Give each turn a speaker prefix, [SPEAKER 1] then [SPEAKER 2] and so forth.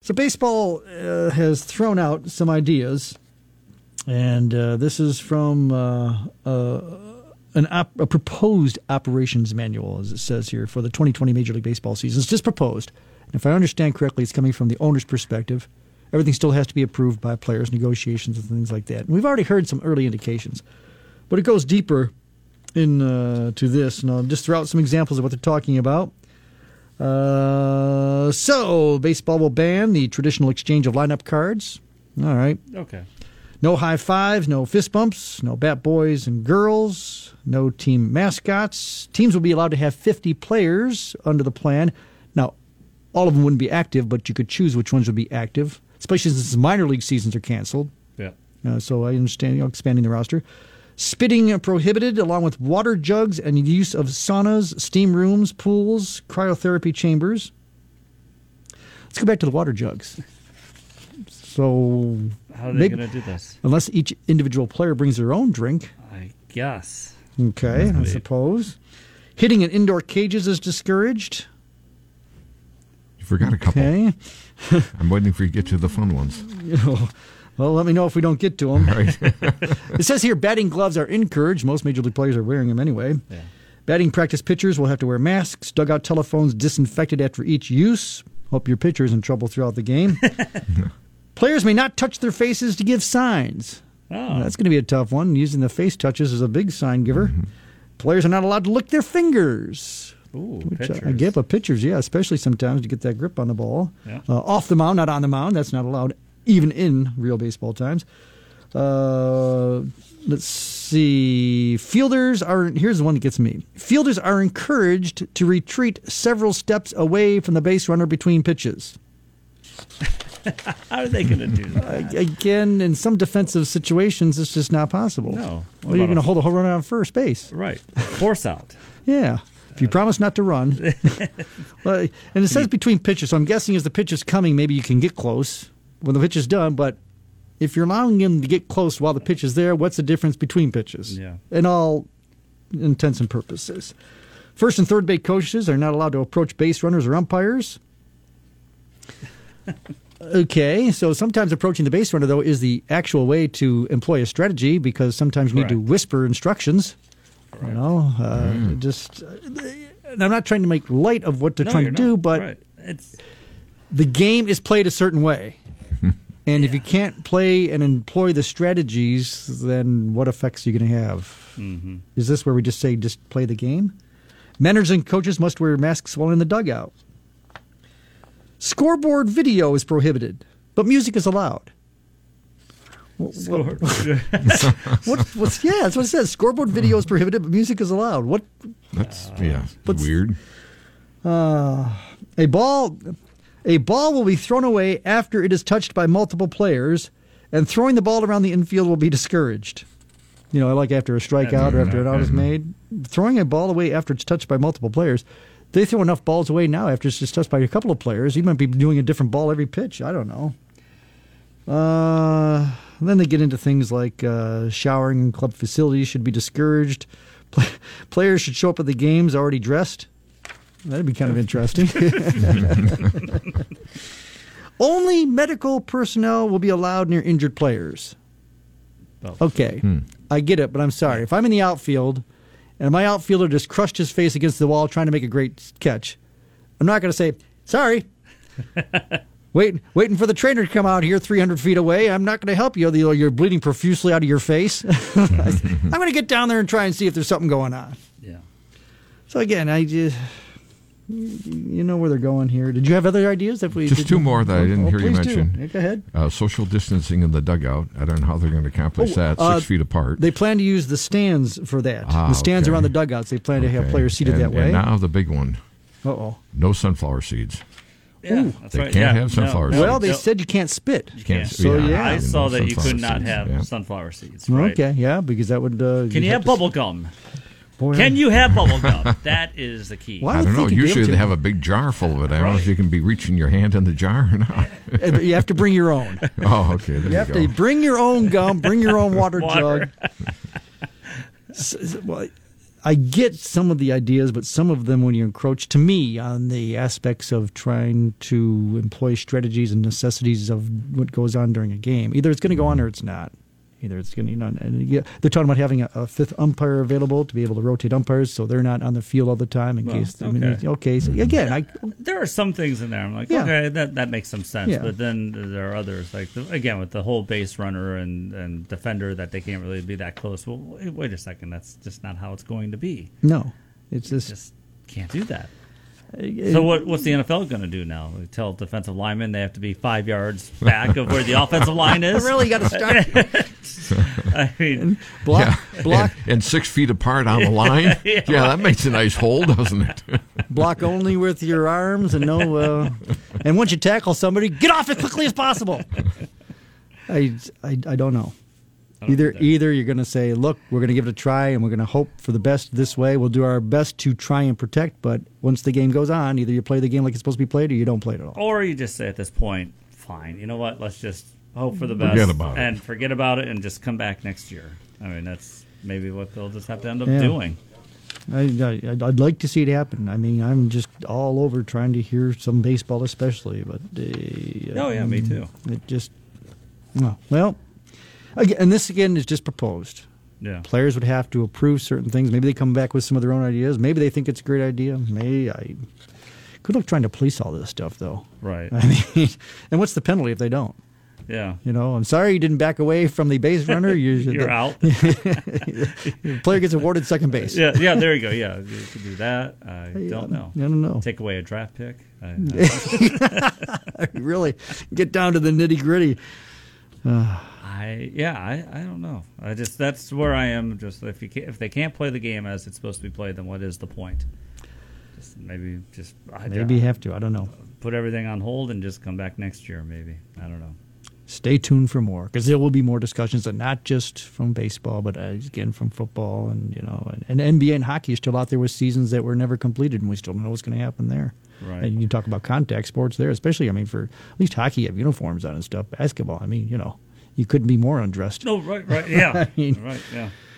[SPEAKER 1] So baseball has thrown out some ideas, and this is from a proposed operations manual, as it says here, for the 2020 Major League Baseball season. It's just proposed. And if I understand correctly, it's coming from the owner's perspective. Everything still has to be approved by players, negotiations, and things like that. And we've already heard some early indications. But it goes deeper to this, and I'll just throw out some examples of what they're talking about. So, baseball will ban the traditional exchange of lineup cards. All right.
[SPEAKER 2] Okay.
[SPEAKER 1] No high fives, no fist bumps, no bat boys and girls, no team mascots. Teams will be allowed to have 50 players under the plan. Now, all of them wouldn't be active, but you could choose which ones would be active, especially since minor league seasons are canceled.
[SPEAKER 2] Yeah.
[SPEAKER 1] So I understand expanding the roster. Spitting prohibited, along with water jugs and use of saunas, steam rooms, pools, cryotherapy chambers. Let's go back to the water jugs. So,
[SPEAKER 2] how are they going to do this?
[SPEAKER 1] Unless each individual player brings their own drink.
[SPEAKER 2] I guess.
[SPEAKER 1] Okay, I suppose. Hitting in indoor cages is discouraged.
[SPEAKER 3] You forgot a couple.
[SPEAKER 1] Okay.
[SPEAKER 3] I'm waiting for you to get to the fun ones.
[SPEAKER 1] Well, let me know if we don't get to them.
[SPEAKER 3] Right.
[SPEAKER 1] It says here batting gloves are encouraged. Most Major League players are wearing them anyway.
[SPEAKER 2] Yeah.
[SPEAKER 1] Batting practice pitchers will have to wear masks. Dugout telephones disinfected after each use. Hope your pitcher is in trouble throughout the game. Players may not touch their faces to give signs.
[SPEAKER 2] Oh.
[SPEAKER 1] That's going to be a tough one. Using the face touches as a big sign giver. Mm-hmm. Players are not allowed to lick their fingers.
[SPEAKER 2] Ooh,
[SPEAKER 1] which
[SPEAKER 2] pitchers.
[SPEAKER 1] I give up pitchers, yeah, especially sometimes to get that grip on the ball.
[SPEAKER 2] Yeah.
[SPEAKER 1] Off the mound, not on the mound. That's not allowed, even in real baseball times. Let's see. Fielders are, here's the one that gets me. Fielders are encouraged to retreat several steps away from the base runner between pitches.
[SPEAKER 2] How are they going to do that?
[SPEAKER 1] Again, in some defensive situations, it's just not possible.
[SPEAKER 2] No.
[SPEAKER 1] Well, you're going to hold a home run on first base.
[SPEAKER 2] Right. Force out.
[SPEAKER 1] Yeah. If you promise not to run. Well, and it says between pitches, so I'm guessing as the pitch is coming, maybe you can get close when the pitch is done, but if you're allowing him to get close while the pitch is there, what's the difference between pitches?
[SPEAKER 2] Yeah.
[SPEAKER 1] In all intents and purposes. First and third base coaches are not allowed to approach base runners or umpires. Okay, so sometimes approaching the base runner, though, is the actual way to employ a strategy because sometimes you need to whisper instructions. Correct. You know, and I'm not trying to make light of what they're trying to do, but the game is played a certain way. And if you can't play and employ the strategies, then what effects are you going to have? Mm-hmm. Is this where we just say just play the game? Managers and coaches must wear masks while in the dugout. Scoreboard video is prohibited, but music is allowed. That's what it says. Scoreboard video is prohibited, but music is allowed. What?
[SPEAKER 3] That's weird.
[SPEAKER 1] A ball will be thrown away after it is touched by multiple players, and throwing the ball around the infield will be discouraged. You know, like after a strikeout or after an out is made. Throwing a ball away after it's touched by multiple players. They throw enough balls away now after it's just touched by a couple of players. You might be doing a different ball every pitch. I don't know. Then they get into things like showering in club facilities should be discouraged. Players should show up at the games already dressed. That'd be kind of interesting. Only medical personnel will be allowed near injured players. Oh. Okay, I get it, but I'm sorry. If I'm in the outfield and my outfielder just crushed his face against the wall trying to make a great catch, I'm not going to say, sorry, waiting for the trainer to come out here 300 feet away. I'm not going to help you. You're bleeding profusely out of your face. I'm going to get down there and try and see if there's something going on.
[SPEAKER 2] Yeah.
[SPEAKER 1] So again, you know where they're going here. Did you have other ideas?
[SPEAKER 3] Just two more that I didn't hear you mention.
[SPEAKER 1] Go ahead.
[SPEAKER 3] Social distancing in the dugout. I don't know how they're going to accomplish that. 6 feet apart.
[SPEAKER 1] They plan to use the stands for that. The stands around the dugouts. They plan to have players seated that way.
[SPEAKER 3] And now the big one.
[SPEAKER 1] Uh-oh.
[SPEAKER 3] No sunflower seeds.
[SPEAKER 2] Yeah,
[SPEAKER 3] they can't have sunflower seeds.
[SPEAKER 1] Well, they said you can't spit.
[SPEAKER 2] You can't.
[SPEAKER 1] So
[SPEAKER 2] I saw that you could not have sunflower seeds. Right?
[SPEAKER 1] Okay, yeah, because that would...
[SPEAKER 2] Can you have bubble gum? Can you have bubble gum? That is the key.
[SPEAKER 3] I don't know. Usually they have a big jar full of it. I don't know if you can be reaching your hand in the jar or not.
[SPEAKER 1] You have to bring your own.
[SPEAKER 3] Oh, okay. There
[SPEAKER 1] you have to bring your own gum, bring your own water jug. I get some of the ideas, but some of them, when you encroach, to me, on the aspects of trying to employ strategies and necessities of what goes on during a game, either it's going to go on or it's not. Either it's going to, they're talking about having a fifth umpire available to be able to rotate umpires, so they're not on the field all the time in case.
[SPEAKER 2] Okay.
[SPEAKER 1] So again,
[SPEAKER 2] there are some things in there. I'm like, okay, that makes some sense. Yeah. But then there are others, like again with the whole base runner and defender, that they can't really be that close. Well, wait a second, that's just not how it's going to be.
[SPEAKER 1] No, it's just
[SPEAKER 2] can't do that. So what's the NFL going to do now? They tell defensive linemen they have to be 5 yards back of where the offensive line is?
[SPEAKER 1] Really, you got to start.
[SPEAKER 2] I mean,
[SPEAKER 1] block,
[SPEAKER 3] and 6 feet apart on the line. Yeah, that makes a nice hole, doesn't it?
[SPEAKER 1] Block only with your arms, and and once you tackle somebody, get off as quickly as possible. I don't know. Either you're going to say, look, we're going to give it a try, and we're going to hope for the best this way. We'll do our best to try and protect, but once the game goes on, either you play the game like it's supposed to be played or you don't play it at all.
[SPEAKER 2] Or you just say at this point, fine, you know what, let's just hope for the best forget about it and just come back next year. I mean, that's maybe what they'll just have to end up doing.
[SPEAKER 1] I'd like to see it happen. I mean, I'm just all over trying to hear some baseball especially, but...
[SPEAKER 2] me too.
[SPEAKER 1] It just... Well... And this, again, is just proposed.
[SPEAKER 2] Yeah.
[SPEAKER 1] Players would have to approve certain things. Maybe they come back with some of their own ideas. Maybe they think it's a great idea. Good luck trying to police all this stuff, though.
[SPEAKER 2] Right.
[SPEAKER 1] I mean, and what's the penalty if they don't?
[SPEAKER 2] Yeah.
[SPEAKER 1] I'm sorry you didn't back away from the base runner.
[SPEAKER 2] You're out.
[SPEAKER 1] The player gets awarded second base.
[SPEAKER 2] Yeah, there you go. Yeah, you could do that. I don't know.
[SPEAKER 1] I don't know.
[SPEAKER 2] Take away a draft pick.
[SPEAKER 1] Really get down to the nitty-gritty.
[SPEAKER 2] I don't know. That's where I am. Just if they can't play the game as it's supposed to be played, then what is the point? Maybe
[SPEAKER 1] you have to. I don't know.
[SPEAKER 2] Put everything on hold and just come back next year. Maybe, I don't know.
[SPEAKER 1] Stay tuned for more, because there will be more discussions, and not just from baseball, but again from football and and NBA and hockey is still out there with seasons that were never completed, and we still don't know what's going to happen there.
[SPEAKER 2] Right.
[SPEAKER 1] And you talk about contact sports there, especially. I mean, for at least hockey, you have uniforms on and stuff. Basketball, I mean, you couldn't be more undressed.
[SPEAKER 2] No, right, yeah.
[SPEAKER 1] I mean,
[SPEAKER 2] right, yeah.